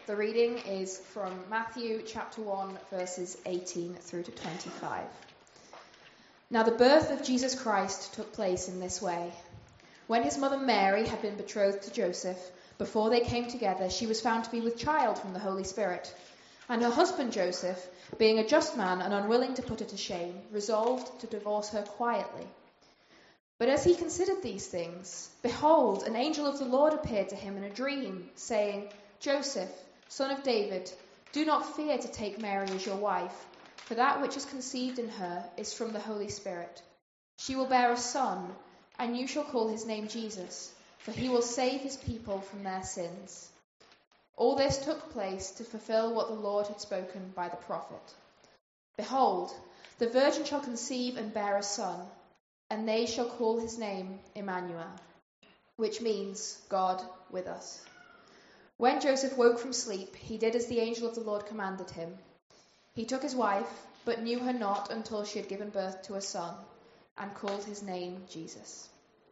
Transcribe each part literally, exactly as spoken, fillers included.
The reading is from Matthew chapter one, verses eighteen through to twenty-five. Now the birth of Jesus Christ took place in this way. When his mother Mary had been betrothed to Joseph, before they came together, she was found to be with child from the Holy Spirit. And her husband Joseph, being a just man and unwilling to put her to shame, resolved to divorce her quietly. But as he considered these things, behold, an angel of the Lord appeared to him in a dream, saying, Joseph, son of David, do not fear to take Mary as your wife, for that which is conceived in her is from the Holy Spirit. She will bear a son, and you shall call his name Jesus, for he will save his people from their sins. All this took place to fulfill what the Lord had spoken by the prophet. Behold, the virgin shall conceive and bear a son, and they shall call his name Emmanuel, which means God with us. When Joseph woke from sleep, he did as the angel of the Lord commanded him. He took his wife, but knew her not until she had given birth to a son, and called his name Jesus.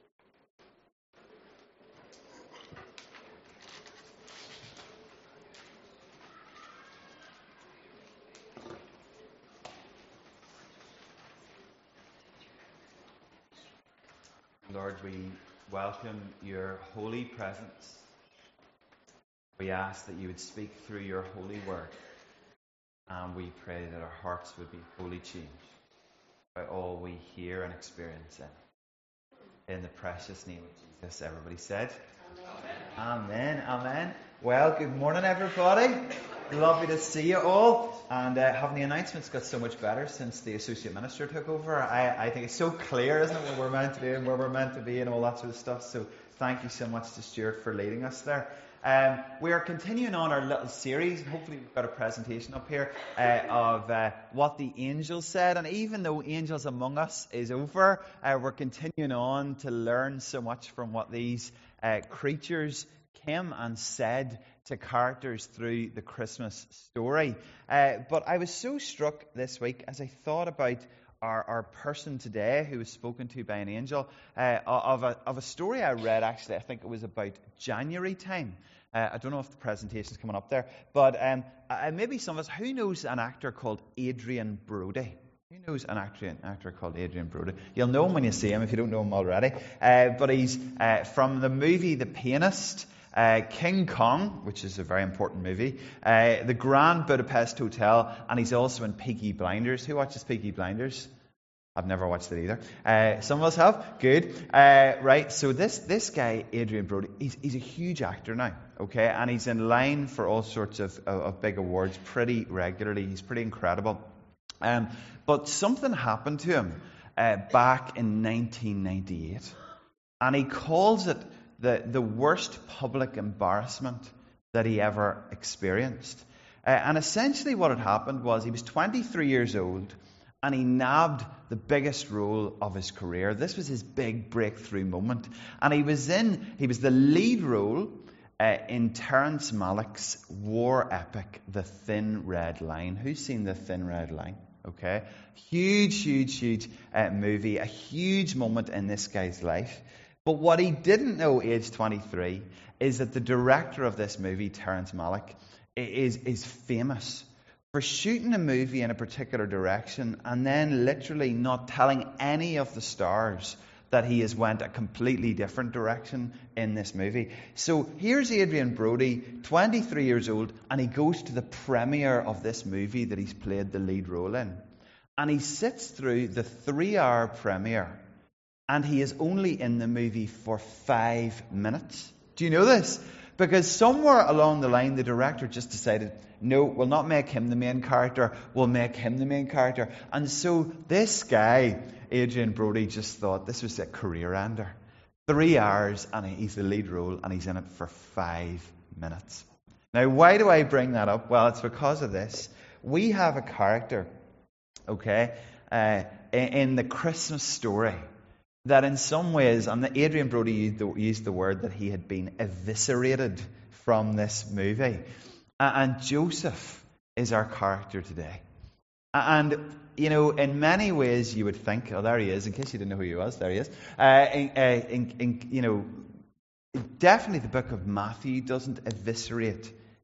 Lord, we welcome your holy presence. We ask that you would speak through your holy word, and we pray that our hearts would be wholly changed by all we hear and experience in. In the precious name of Jesus, everybody said, Amen. Amen. Amen. Well, good morning, everybody. Lovely to see you all. And uh, having the announcements got so much better since the associate minister took over. I, I think it's so clear, isn't it, what we're meant to do and where we're meant to be and all that sort of stuff. So thank you so much to Stuart for leading us there. Um, we are continuing on our little series. Hopefully we've got a presentation up here uh, of uh, what the angels said. And even though Angels Among Us is over, uh, we're continuing on to learn so much from what these uh, creatures came and said to characters through the Christmas story. Uh, but I was so struck this week as I thought about our, our person today who was spoken to by an angel uh, of, a, of a story I read, actually. I think it was about January time. Uh, I don't know if the presentation's coming up there, but um, uh, maybe some of us, who knows an actor called Adrian Brody? Who knows an actor, an actor called Adrian Brody? You'll know him when you see him if you don't know him already. Uh, but he's uh, from the movie The Pianist, Uh, King Kong, which is a very important movie, uh, The Grand Budapest Hotel, and he's also in Peaky Blinders. Who watches Peaky Blinders? I've never watched it either. Uh, some of us have. Good. Uh, right, so this this guy, Adrian Brody, he's, he's a huge actor now, okay? And he's in line for all sorts of, of, of big awards pretty regularly. He's pretty incredible. Um, but something happened to him uh, back in nineteen ninety-eight, and he calls it The, the worst public embarrassment that he ever experienced. Uh, and essentially what had happened was he was twenty-three years old and he nabbed the biggest role of his career. This was his big breakthrough moment. And he was in, he was the lead role uh, in Terrence Malick's war epic, The Thin Red Line. Who's seen The Thin Red Line? Okay. Huge, huge, huge uh, movie. A huge moment in this guy's life. But what he didn't know, age twenty-three, is that the director of this movie, Terrence Malick, is, is famous for shooting a movie in a particular direction and then literally not telling any of the stars that he has went a completely different direction in this movie. So here's Adrian Brody, twenty-three years old, and he goes to the premiere of this movie that he's played the lead role in. And he sits through the three-hour premiere. And he is only in the movie for five minutes. Do you know this? Because somewhere along the line, the director just decided, no, we'll not make him the main character. We'll make him the main character. And so this guy, Adrian Brody, just thought this was a career ender. Three hours, and he's the lead role, and he's in it for five minutes. Now, why do I bring that up? Well, it's because of this. We have a character, okay, uh, in the Christmas story, that in some ways, and Adrian Brody used the, used the word that he had been eviscerated from this movie. And Joseph is our character today. And, you know, in many ways you would think, oh, there he is, in case you didn't know who he was, there he is. Uh, in, uh, in, in, you know, definitely the book of Matthew doesn't eviscerate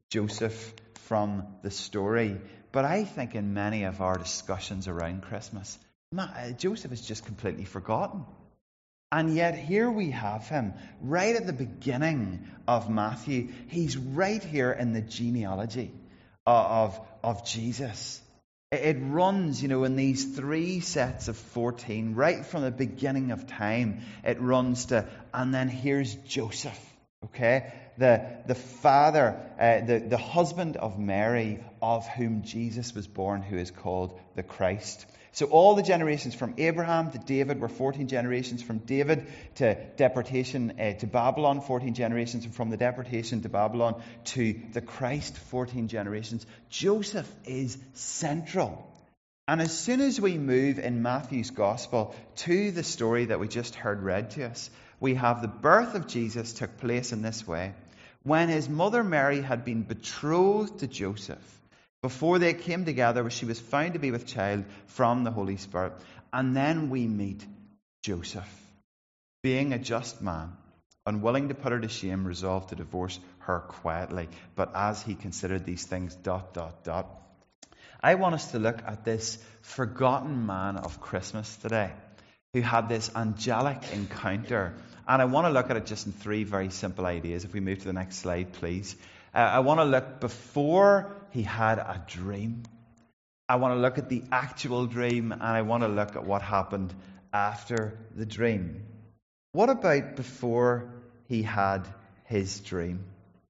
Joseph from the story. But I think in many of our discussions around Christmas, Joseph is just completely forgotten. And yet here we have him, right at the beginning of Matthew. He's right here in the genealogy of, of Jesus. It runs, you know, in these three sets of fourteen, right from the beginning of time. It runs to, and then here's Joseph, okay? The, the father, uh, the, the husband of Mary, of whom Jesus was born, who is called the Christ. So all the generations from Abraham to David were fourteen generations. From David to deportation uh, to Babylon, fourteen generations. And from the deportation to Babylon to the Christ, fourteen generations. Joseph is central. And as soon as we move in Matthew's Gospel to the story that we just heard read to us, we have the birth of Jesus took place in this way. When his mother Mary had been betrothed to Joseph, before they came together, she was found to be with child from the Holy Spirit. And then we meet Joseph, being a just man, unwilling to put her to shame, resolved to divorce her quietly. But as he considered these things, dot, dot, dot. I want us to look at this forgotten man of Christmas today, who had this angelic encounter. And I want to look at it just in three very simple ideas. If we move to the next slide, please. Uh, I want to look before he had a dream. I want to look at the actual dream, and I want to look at what happened after the dream. What about before he had his dream?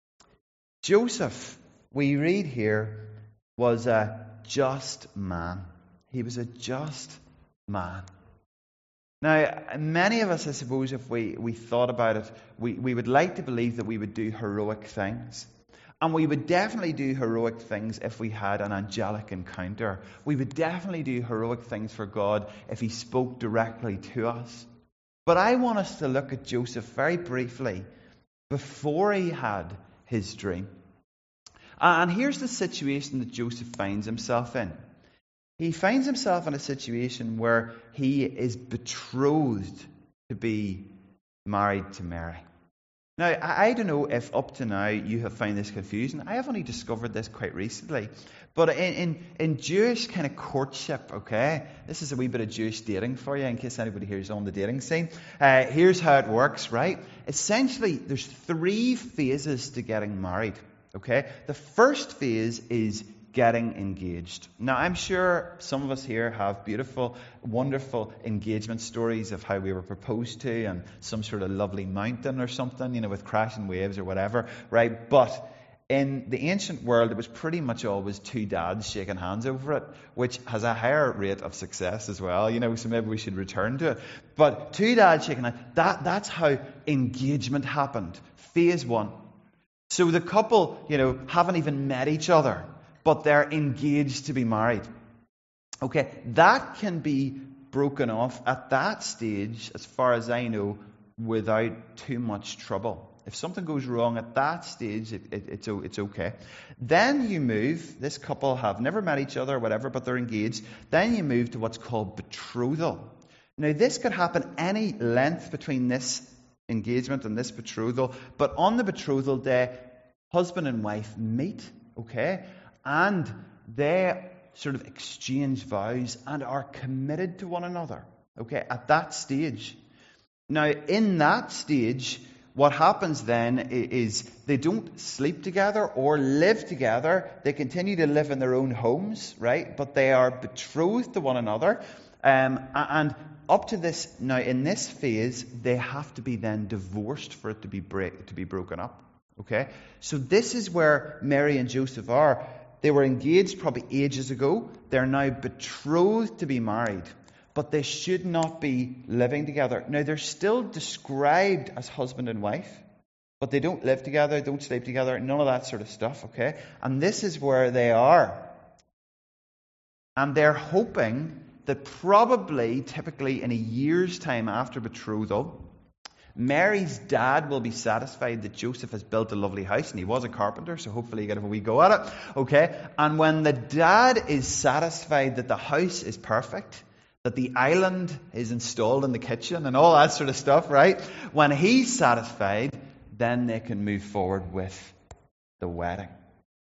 Joseph, we read here, was a just man. He was a just man. Now, many of us, I suppose, if we, we thought about it, we, we would like to believe that we would do heroic things. And we would definitely do heroic things if we had an angelic encounter. We would definitely do heroic things for God if he spoke directly to us. But I want us to look at Joseph very briefly before he had his dream. And here's the situation that Joseph finds himself in. He finds himself in a situation where he is betrothed to be married to Mary. Now, I don't know if up to now you have found this confusing. I have only discovered this quite recently. But in, in, in Jewish kind of courtship, okay, this is a wee bit of Jewish dating for you, in case anybody here is on the dating scene. Uh, here's how it works, right? Essentially, there's three phases to getting married, okay? The first phase is getting engaged. Now, I'm sure some of us here have beautiful, wonderful engagement stories of how we were proposed to and some sort of lovely mountain or something, you know, with crashing waves or whatever, right? But in the ancient world, it was pretty much always two dads shaking hands over it, which has a higher rate of success as well, you know, so maybe we should return to it. But two dads shaking hands, that, that's how engagement happened. Phase one. So the couple, you know, haven't even met each other, but they're engaged to be married. Okay, that can be broken off at that stage, as far as I know, without too much trouble. If something goes wrong at that stage, it, it, it's, it's okay. Then you move, this couple have never met each other or whatever, but they're engaged. Then you move to what's called betrothal. Now, this could happen any length between this engagement and this betrothal, but on the betrothal day, husband and wife meet, okay? And they sort of exchange vows and are committed to one another. Okay, at that stage. Now, in that stage, what happens then is they don't sleep together or live together. They continue to live in their own homes, right? But they are betrothed to one another. Um, and up to this, now in this phase, they have to be then divorced for it to be break, to be broken up. Okay, so this is where Mary and Joseph are. They were engaged probably ages ago. They're now betrothed to be married. But they should not be living together. Now, they're still described as husband and wife. But they don't live together, don't sleep together, none of that sort of stuff, okay? And this is where they are. And they're hoping that probably, typically in a year's time after betrothal, Mary's dad will be satisfied that Joseph has built a lovely house, and he was a carpenter, so hopefully you get a wee go at it. Okay? And when the dad is satisfied that the house is perfect, that the island is installed in the kitchen and all that sort of stuff, right? When he's satisfied, then they can move forward with the wedding.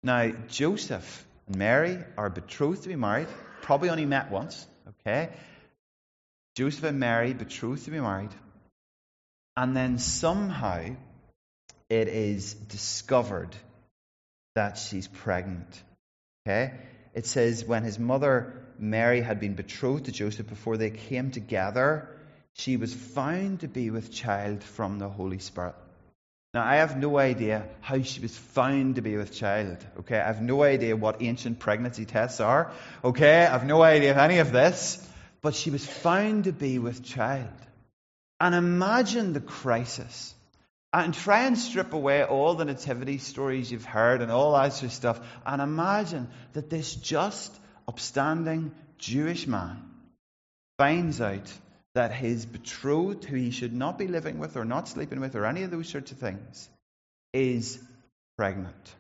Now, Joseph and Mary are betrothed to be married, probably only met once, okay? Joseph and Mary betrothed to be married, and then somehow it is discovered that she's pregnant, okay? It says when his mother Mary had been betrothed to Joseph before they came together, she was found to be with child from the Holy Spirit. Now, I have no idea how she was found to be with child, okay? I have no idea what ancient pregnancy tests are, okay? I have no idea of any of this, but she was found to be with child. And imagine the crisis. And try and strip away all the nativity stories you've heard and all that sort of stuff, and imagine that this just, upstanding Jewish man finds out that his betrothed, who he should not be living with or not sleeping with or any of those sorts of things, is pregnant.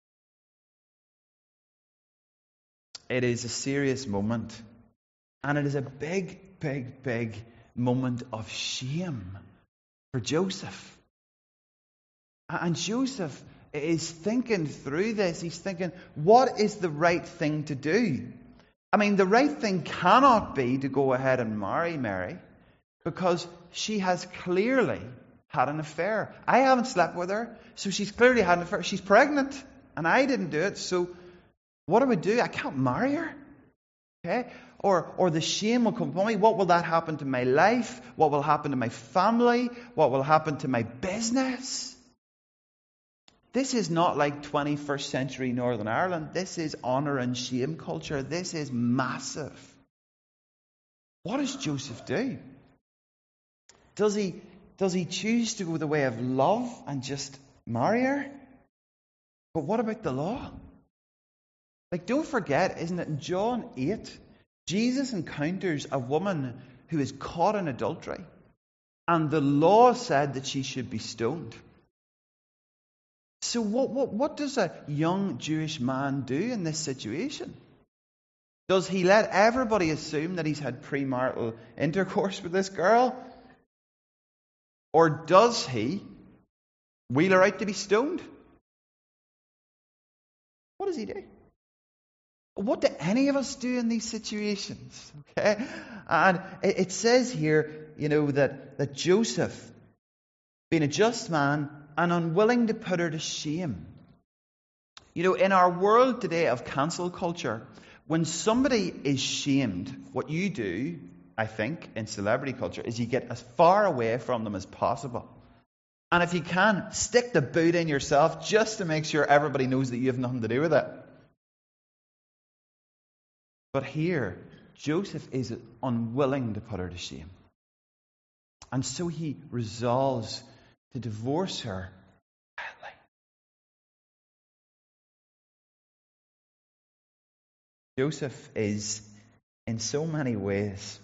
It is a serious moment. And it is a big, big, big moment of shame for Joseph. And Joseph is thinking through this. He's thinking, what is the right thing to do? I mean, the right thing cannot be to go ahead and marry Mary, because she has clearly had an affair. I haven't slept with her, so she's clearly had an affair. She's pregnant, and I didn't do it, so what do I do? I can't marry her. Okay? Or, or the shame will come upon me. What will that happen to my life? What will happen to my family? What will happen to my business? This is not like twenty-first century Northern Ireland. This is honour and shame culture. This is massive. What does Joseph do? Does he, does he choose to go the way of love and just marry her? But what about the law? Like, don't forget, isn't it, in John eight, Jesus encounters a woman who is caught in adultery, and the law said that she should be stoned. So what, what, what does a young Jewish man do in this situation? Does he let everybody assume that he's had premarital intercourse with this girl? Or does he wheel her out to be stoned? What does he do? What do any of us do in these situations? Okay? And it, it says here, you know, that, that Joseph, being a just man, and unwilling to put her to shame. You know, in our world today of cancel culture, when somebody is shamed, what you do, I think, in celebrity culture, is you get as far away from them as possible. And if you can, stick the boot in yourself just to make sure everybody knows that you have nothing to do with it. But here, Joseph is unwilling to put her to shame. And so he resolves to divorce her quietly. Joseph is, in so many ways,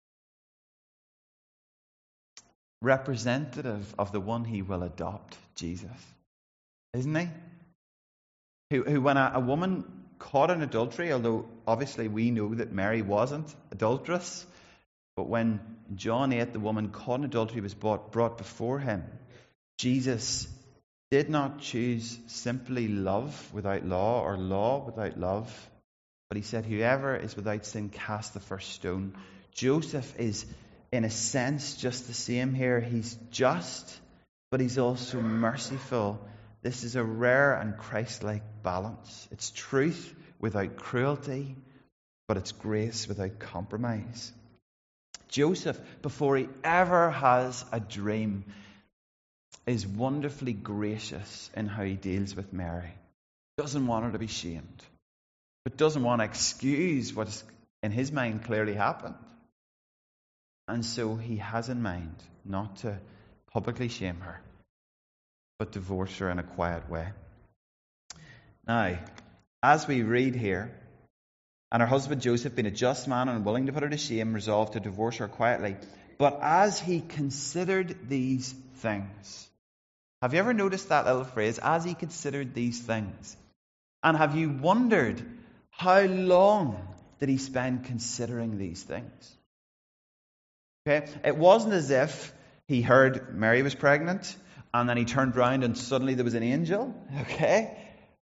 representative of the one he will adopt, Jesus. Isn't he? Who, who when a, a woman caught in adultery, although obviously we know that Mary wasn't adulterous, but when John eight, the woman caught in adultery was brought, brought before him, Jesus did not choose simply love without law or law without love, but he said, whoever is without sin, cast the first stone. Joseph is, in a sense, just the same here. He's just, but he's also merciful. This is a rare and Christ-like balance. It's truth without cruelty, but it's grace without compromise. Joseph, before he ever has a dream, is wonderfully gracious in how he deals with Mary. Doesn't want her to be shamed, but doesn't want to excuse what in his mind clearly happened. And so he has in mind not to publicly shame her, but divorce her in a quiet way. Now, as we read here, and her husband Joseph, being a just man and unwilling to put her to shame, resolved to divorce her quietly. But as he considered these things, have you ever noticed that little phrase, as he considered these things? And have you wondered, how long did he spend considering these things? Okay, it wasn't as if he heard Mary was pregnant, and then he turned round and suddenly there was an angel. Okay?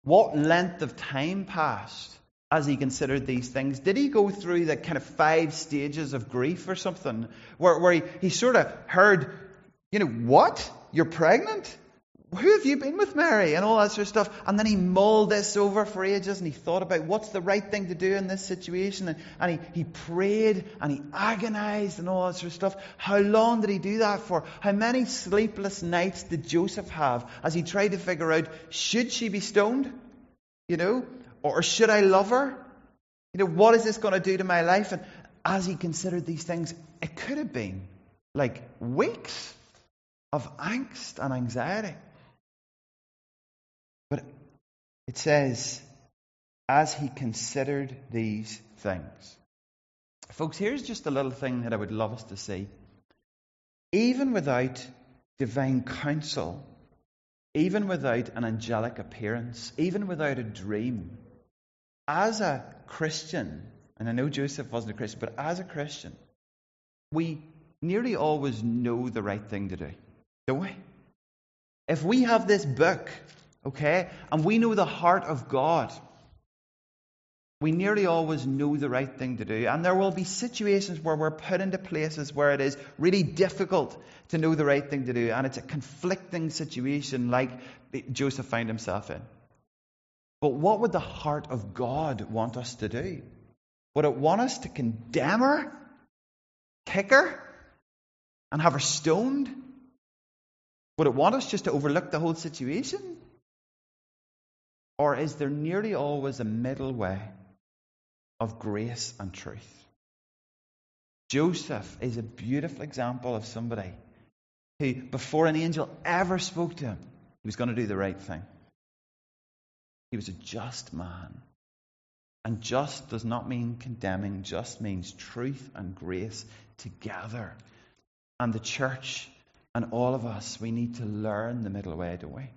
What length of time passed as he considered these things? Did he go through the kind of five stages of grief or something? Where, where he, he sort of heard, you know, what? You're pregnant? Who have you been with, Mary? And all that sort of stuff. And then he mulled this over for ages and he thought about what's the right thing to do in this situation. And, and he, he prayed and he agonized and all that sort of stuff. How long did he do that for? How many sleepless nights did Joseph have as he tried to figure out, should she be stoned? You know? Or should I love her? You know, what is this going to do to my life? And as he considered these things, it could have been like weeks of angst and anxiety. But it says, as he considered these things. Folks, here's just a little thing that I would love us to see. Even without divine counsel, even without an angelic appearance, even without a dream, as a Christian, and I know Joseph wasn't a Christian, but as a Christian, we nearly always know the right thing to do, don't we? If we have this book, okay, and we know the heart of God, we nearly always know the right thing to do. And there will be situations where we're put into places where it is really difficult to know the right thing to do. And it's a conflicting situation like Joseph found himself in. But what would the heart of God want us to do? Would it want us to condemn her, kick her, and have her stoned? Would it want us just to overlook the whole situation? Or is there nearly always a middle way of grace and truth? Joseph is a beautiful example of somebody who, before an angel ever spoke to him, he was going to do the right thing. He was a just man. And just does not mean condemning, just means truth and grace together. And the church and all of us, we need to learn the middle way, don't we?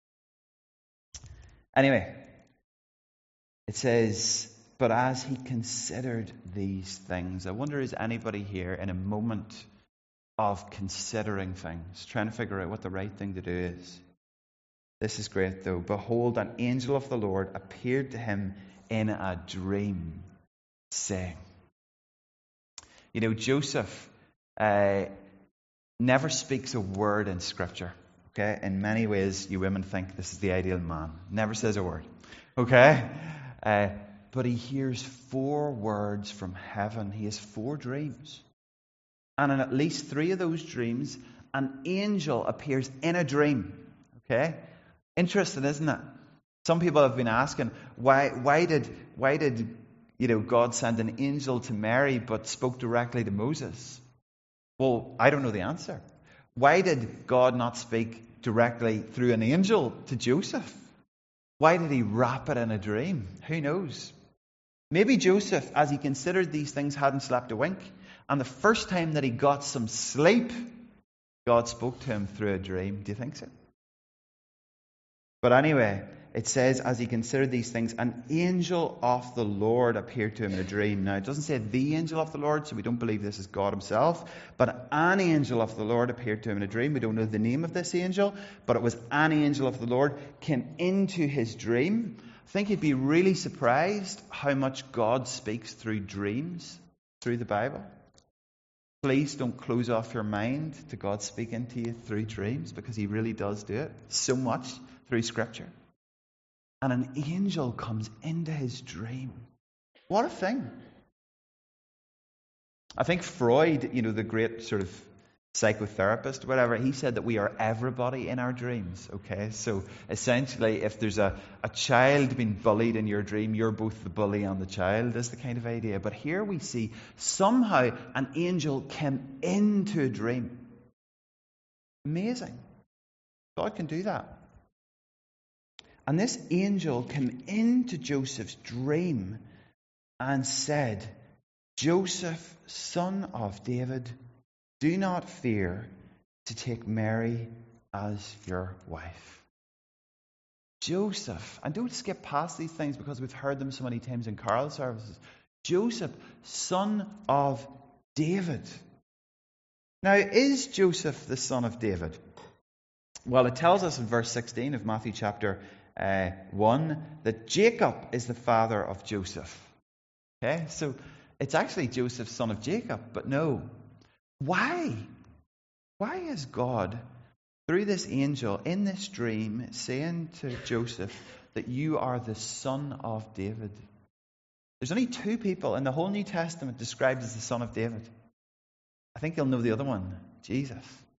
Anyway, it says, but as he considered these things, I wonder, is anybody here in a moment of considering things, trying to figure out what the right thing to do is? This is great though. Behold, an angel of the Lord appeared to him in a dream, saying. You know, Joseph uh, never speaks a word in Scripture. Okay, in many ways, you women think this is the ideal man. Never says a word. Okay? Uh, but he hears four words from heaven. He has four dreams. And in at least three of those dreams, an angel appears in a dream. Okay? Interesting, isn't it? Some people have been asking, why, why did, why did, you know, God send an angel to Mary but spoke directly to Moses? Well, I don't know the answer. Why did God not speak directly through an angel to Joseph? Why did he wrap it in a dream? Who knows? Maybe Joseph, as he considered these things, hadn't slept a wink. And the first time that he got some sleep, God spoke to him through a dream. Do you think so? But anyway, it says, as he considered these things, an angel of the Lord appeared to him in a dream. Now, it doesn't say the angel of the Lord, so we don't believe this is God himself. But an angel of the Lord appeared to him in a dream. We don't know the name of this angel, but it was an angel of the Lord came into his dream. I think he'd be really surprised how much God speaks through dreams, through the Bible. Please don't close off your mind to God speaking to you through dreams, because he really does do it so much through Scripture. And an angel comes into his dream. What a thing. I think Freud, you know, the great sort of psychotherapist, whatever, he said that we are everybody in our dreams, okay? So essentially, if there's a, a child being bullied in your dream, you're both the bully and the child, is the kind of idea. But here we see somehow an angel came into a dream. Amazing. God can do that. And this angel came into Joseph's dream and said, Joseph, son of David, do not fear to take Mary as your wife. Joseph, and don't skip past these things because we've heard them so many times in carol services. Joseph, son of David. Now, is Joseph the son of David? Well, it tells us in verse sixteen of Matthew chapter uh, one that Jacob is the father of Joseph. Okay, so it's actually Joseph, son of Jacob, but no. Why? Why is God, through this angel in this dream, saying to Joseph that you are the son of David? There's only two people in the whole New Testament described as the son of David. I think you'll know the other one, Jesus.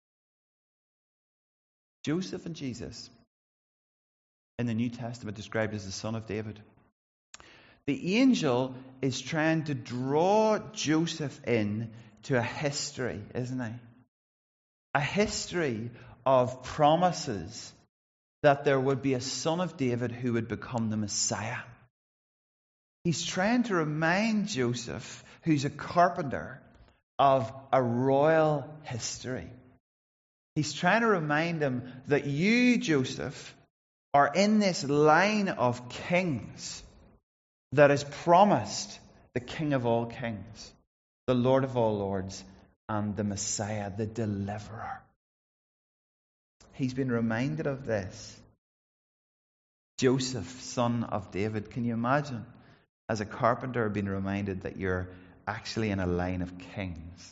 Joseph and Jesus in the New Testament described as the son of David. The angel is trying to draw Joseph in to a history, isn't he? A history of promises that there would be a son of David who would become the Messiah. He's trying to remind Joseph, who's a carpenter, of a royal history. He's trying to remind him that you, Joseph, are in this line of kings that is promised the King of all kings, the Lord of all lords, and the Messiah, the deliverer. He's been reminded of this. Joseph, son of David. Can you imagine, as a carpenter, being reminded that you're actually in a line of kings?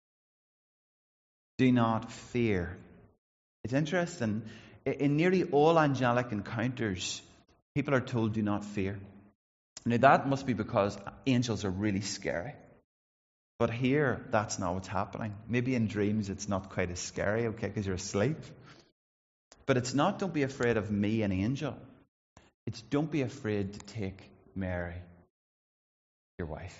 Do not fear. It's interesting. In nearly all angelic encounters, people are told, do not fear. Now, that must be because angels are really scary. But here, that's not what's happening. Maybe in dreams, it's not quite as scary, okay, because you're asleep. But it's not, don't be afraid of me, an angel. It's, don't be afraid to take Mary, your wife.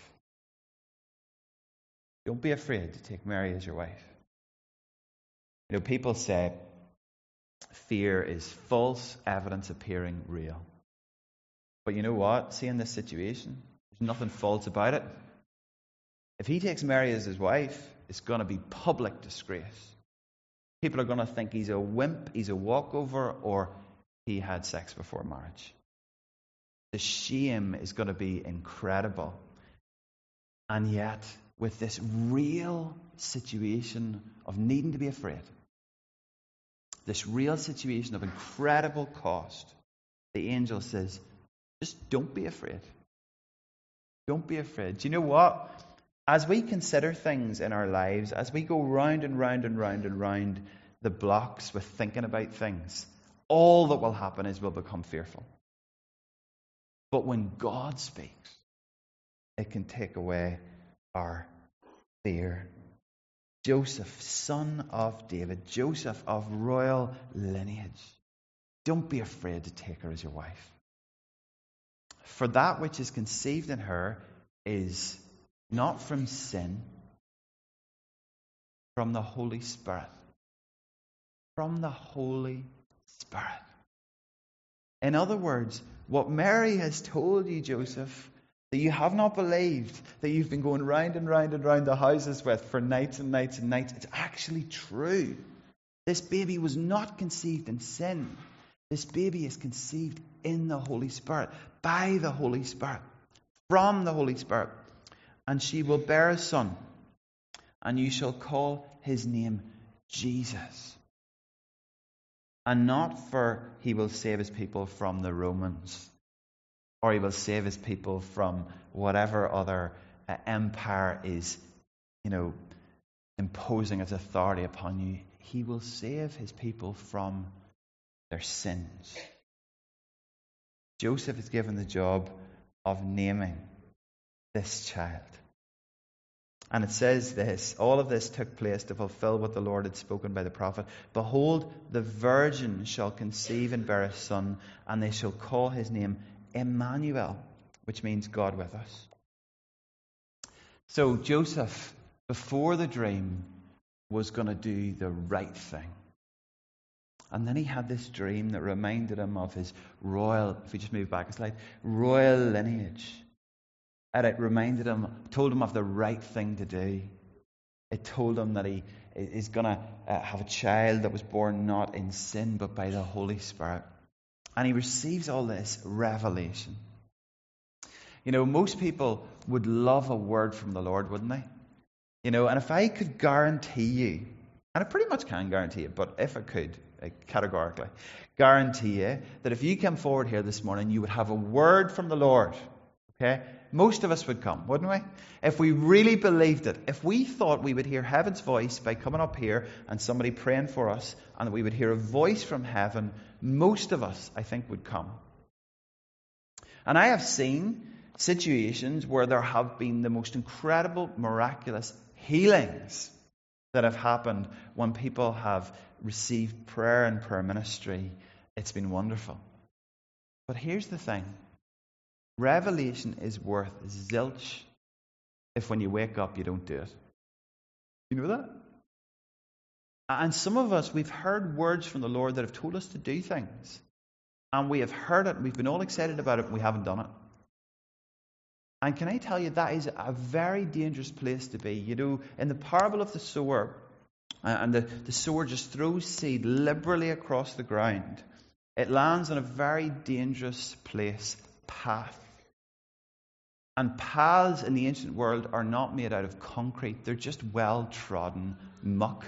Don't be afraid to take Mary as your wife. You know, people say fear is false evidence appearing real. But you know what? See, in this situation, there's nothing false about it. If he takes Mary as his wife, it's going to be public disgrace. People are going to think he's a wimp, he's a walkover, or he had sex before marriage. The shame is going to be incredible. And yet, with this real situation of needing to be afraid, this real situation of incredible cost, the angel says, just don't be afraid. Don't be afraid. Do you know what? As we consider things in our lives, as we go round and round and round and round the blocks with thinking about things, all that will happen is we'll become fearful. But when God speaks, it can take away our fear. Joseph, son of David, Joseph of royal lineage. Don't be afraid to take her as your wife. For that which is conceived in her is not from sin, from the Holy Spirit. From the Holy Spirit. In other words, what Mary has told you, Joseph, that you have not believed, that you've been going round and round and round the houses with for nights and nights and nights, it's actually true. This baby was not conceived in sin. This baby is conceived in the Holy Spirit, by the Holy Spirit, from the Holy Spirit. And she will bear a son, and you shall call his name Jesus. And not for he will save his people from the Romans, or he will save his people from whatever other uh, empire is, you know, imposing its authority upon you. He will save his people from their sins. Joseph is given the job of naming this child. And it says this, all of this took place to fulfill what the Lord had spoken by the prophet. Behold, the virgin shall conceive and bear a son, and they shall call his name Emmanuel, which means God with us. So Joseph, before the dream, was going to do the right thing. And then he had this dream that reminded him of his royal, if we just move back a slide, royal lineage. And it reminded him, told him of the right thing to do. It told him that he is going to uh, have a child that was born not in sin, but by the Holy Spirit. And he receives all this revelation. You know, most people would love a word from the Lord, wouldn't they? You know, and if I could guarantee you And I pretty much can guarantee it, but if I could, I categorically guarantee you that if you came forward here this morning, you would have a word from the Lord. Okay? Most of us would come, wouldn't we? If we really believed it, if we thought we would hear heaven's voice by coming up here and somebody praying for us, and that we would hear a voice from heaven, most of us, I think, would come. And I have seen situations where there have been the most incredible, miraculous healings that have happened when people have received prayer and prayer ministry. It's been wonderful. But here's the thing. Revelation is worth zilch if when you wake up you don't do it. You know that? And some of us, we've heard words from the Lord that have told us to do things. And we have heard it and we've been all excited about it and we haven't done it. And can I tell you, that is a very dangerous place to be. You know, in the parable of the sower, and the, the sower just throws seed liberally across the ground, it lands on a very dangerous place, path. And paths in the ancient world are not made out of concrete. They're just well-trodden muck.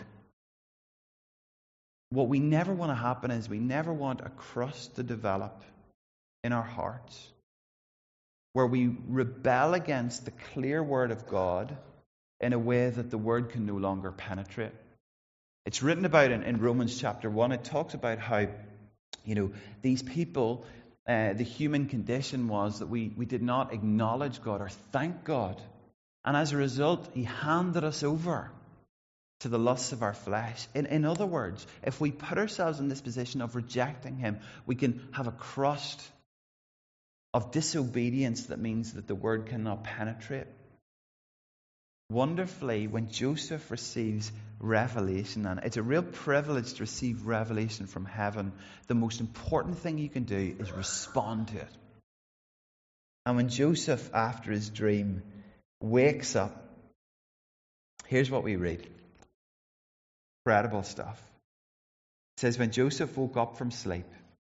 What we never want to happen is we never want a crust to develop in our hearts where we rebel against the clear word of God in a way that the word can no longer penetrate. It's written about in, in Romans chapter one. It talks about how, you know, these people, uh, the human condition was that we, we did not acknowledge God or thank God. And as a result, he handed us over to the lusts of our flesh. In, in other words, if we put ourselves in this position of rejecting him, we can have a crust of disobedience that means that the word cannot penetrate. Wonderfully, when Joseph receives revelation, and it's a real privilege to receive revelation from heaven, the most important thing you can do is respond to it. And when Joseph, after his dream, wakes up, here's what we read. Incredible stuff. It says, when Joseph woke up from sleep,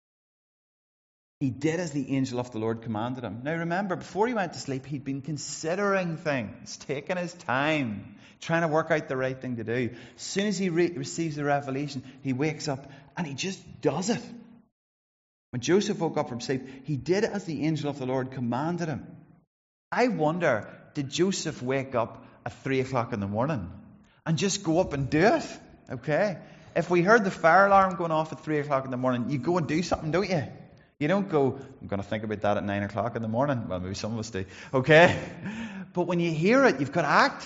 he did as the angel of the Lord commanded him. Now remember, before he went to sleep, he'd been considering things, taking his time, trying to work out the right thing to do. As soon as he re- receives the revelation, he wakes up and he just does it. When Joseph woke up from sleep, he did as the angel of the Lord commanded him. I wonder, did Joseph wake up at three o'clock in the morning and just go up and do it? Okay? If we heard the fire alarm going off at three o'clock in the morning, you go and do something, don't you? You don't go, I'm going to think about that at nine o'clock in the morning. Well, maybe some of us do. Okay? But when you hear it, you've got to act.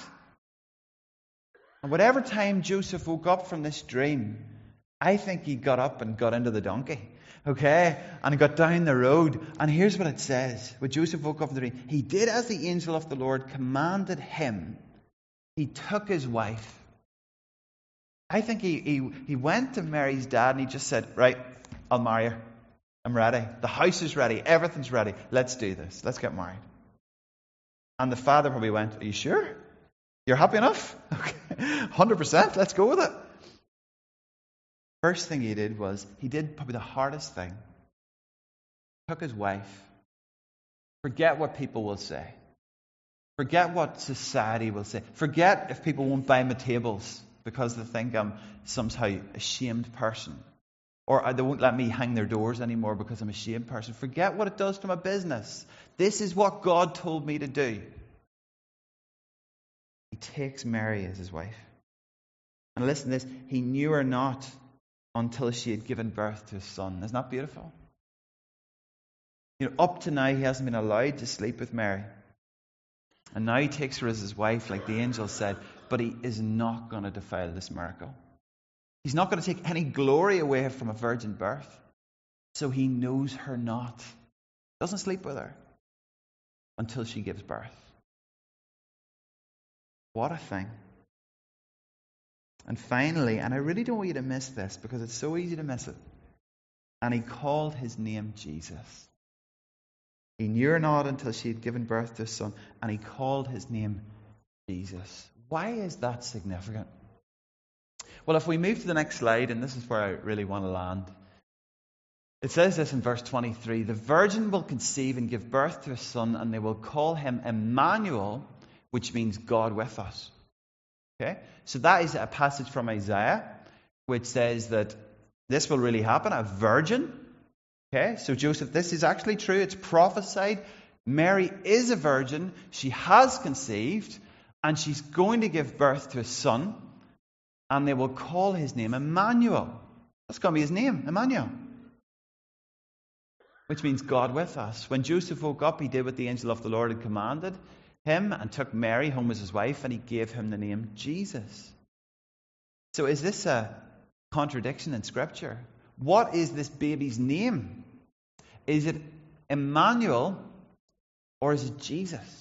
And whatever time Joseph woke up from this dream, I think he got up and got into the donkey. Okay? And he got down the road. And here's what it says. When Joseph woke up from the dream, he did as the angel of the Lord commanded him. He took his wife. I think he, he, he went to Mary's dad and he just said, right, I'll marry her. I'm ready. The house is ready. Everything's ready. Let's do this. Let's get married. And the father probably went, are you sure? You're happy enough? Okay. one hundred percent. Let's go with it. First thing he did was, he did probably the hardest thing. Took his wife. Forget what people will say. Forget what society will say. Forget if people won't buy my tables because they think I'm somehow a shamed person. Or they won't let me hang their doors anymore because I'm a shamed person. Forget what it does to my business. This is what God told me to do. He takes Mary as his wife. And listen to this. He knew her not until she had given birth to a son. Isn't that beautiful? You know, up to now he hasn't been allowed to sleep with Mary. And now he takes her as his wife, like the angel said. But he is not going to defile this miracle. He's not going to take any glory away from a virgin birth. So he knows her not. Doesn't sleep with her until she gives birth. What a thing. And finally, and I really don't want you to miss this because it's so easy to miss it. And he called his name Jesus. He knew her not until she had given birth to a son. And he called his name Jesus. Why is that significant? Well, if we move to the next slide, and this is where I really want to land. It says this in verse twenty-three. The virgin will conceive and give birth to a son, and they will call him Emmanuel, which means God with us. Okay? So that is a passage from Isaiah which says that this will really happen, a virgin. Okay? So Joseph, this is actually true. It's prophesied. Mary is a virgin. She has conceived, and she's going to give birth to a son, and they will call his name Emmanuel. That's going to be his name, Emmanuel. Which means God with us. When Joseph woke up, he did what the angel of the Lord had commanded him and took Mary home as his wife, and he gave him the name Jesus. So is this a contradiction in Scripture? What is this baby's name? Is it Emmanuel or is it Jesus?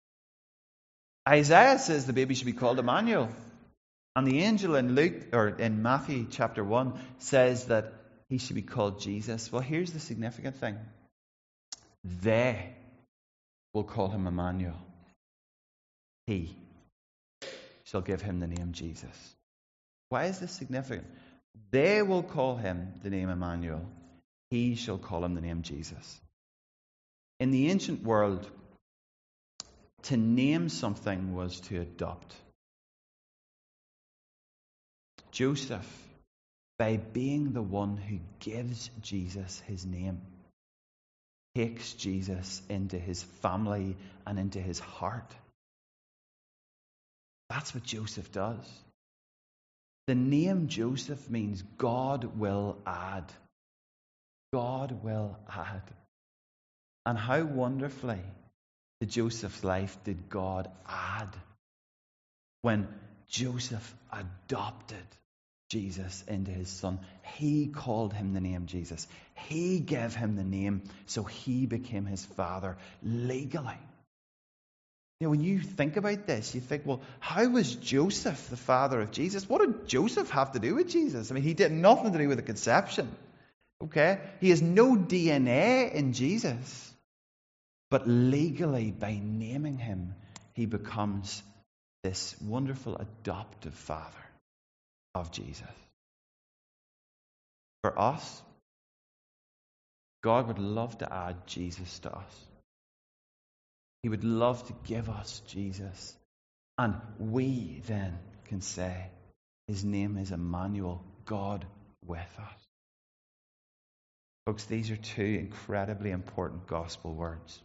Isaiah says the baby should be called Emmanuel. And the angel in Luke or in Matthew chapter one says that he should be called Jesus. Well, here's the significant thing. They will call him Emmanuel. He shall give him the name Jesus. Why is this significant? They will call him the name Emmanuel. He shall call him the name Jesus. In the ancient world, to name something was to adopt. Joseph, by being the one who gives Jesus his name, takes Jesus into his family and into his heart. That's what Joseph does. The name Joseph means God will add. God will add. And how wonderfully to Joseph's life did God add when Joseph adopted Jesus into his son. He called him the name Jesus. He gave him the name, so he became his father legally. You know, when you think about this, you think, well, how was Joseph the father of Jesus? What did Joseph have to do with Jesus? I mean, he did nothing to do with the conception. Okay? He has no D N A in Jesus. But legally, by naming him, he becomes this wonderful adoptive father of Jesus. For us, God would love to add Jesus to us. He would love to give us Jesus. And we then can say, his name is Emmanuel, God with us. Folks, these are two incredibly important gospel words.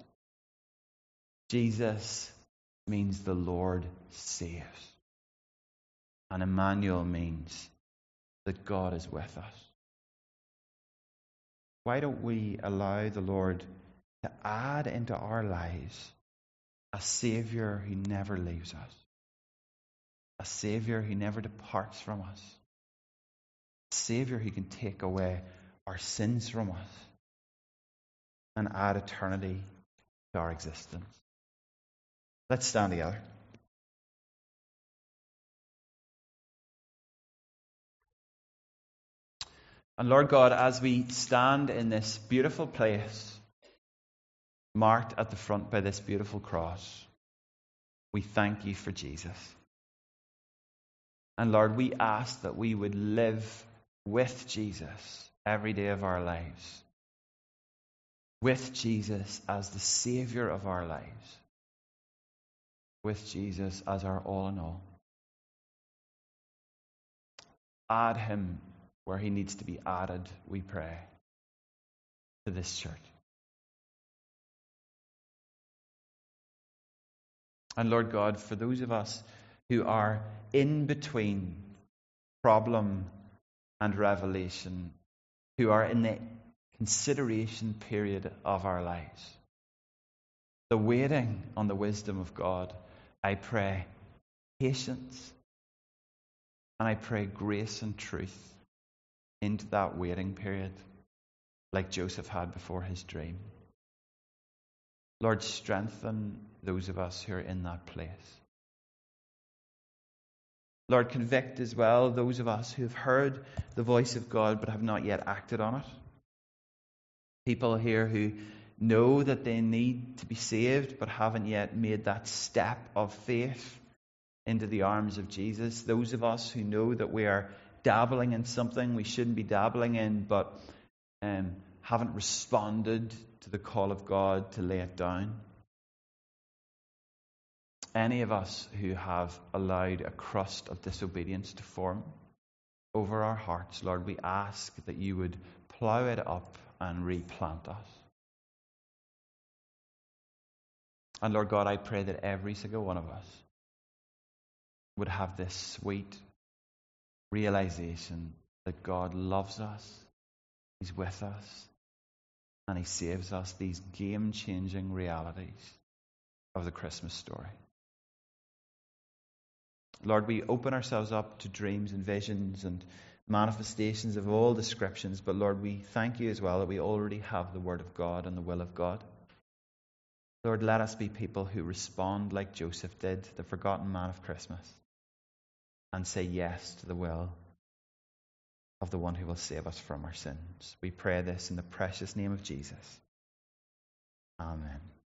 Jesus means the Lord saves. And Emmanuel means that God is with us. Why don't we allow the Lord to add into our lives a Savior who never leaves us, a Savior who never departs from us, a Savior who can take away our sins from us and add eternity to our existence. Let's stand together. And Lord God, as we stand in this beautiful place, marked at the front by this beautiful cross, we thank you for Jesus. And Lord, we ask that we would live with Jesus every day of our lives, with Jesus as the Savior of our lives, with Jesus as our all in all. Add him where he needs to be added, we pray, to this church. And Lord God, for those of us who are in between problem and revelation, who are in the consideration period of our lives, the waiting on the wisdom of God, I pray patience and I pray grace and truth into that waiting period, like Joseph had before his dream. Lord, strengthen those of us who are in that place. Lord, convict as well those of us who have heard the voice of God but have not yet acted on it. People here who know that they need to be saved but haven't yet made that step of faith into the arms of Jesus. Those of us who know that we are dabbling in something we shouldn't be dabbling in, but um, haven't responded to the call of God to lay it down. any of us who have allowed a crust of disobedience to form over our hearts, Lord, we ask that you would plough it up and replant us. And Lord God, I pray that every single one of us would have this sweet realization that God loves us, He's with us, and He saves us, these game-changing realities of the Christmas story. Lord, we open ourselves up to dreams and visions and manifestations of all descriptions, but Lord, we thank you as well that we already have the Word of God and the will of God. Lord, let us be people who respond like Joseph did, the forgotten man of Christmas, and say yes to the will of the one who will save us from our sins. We pray this in the precious name of Jesus. Amen.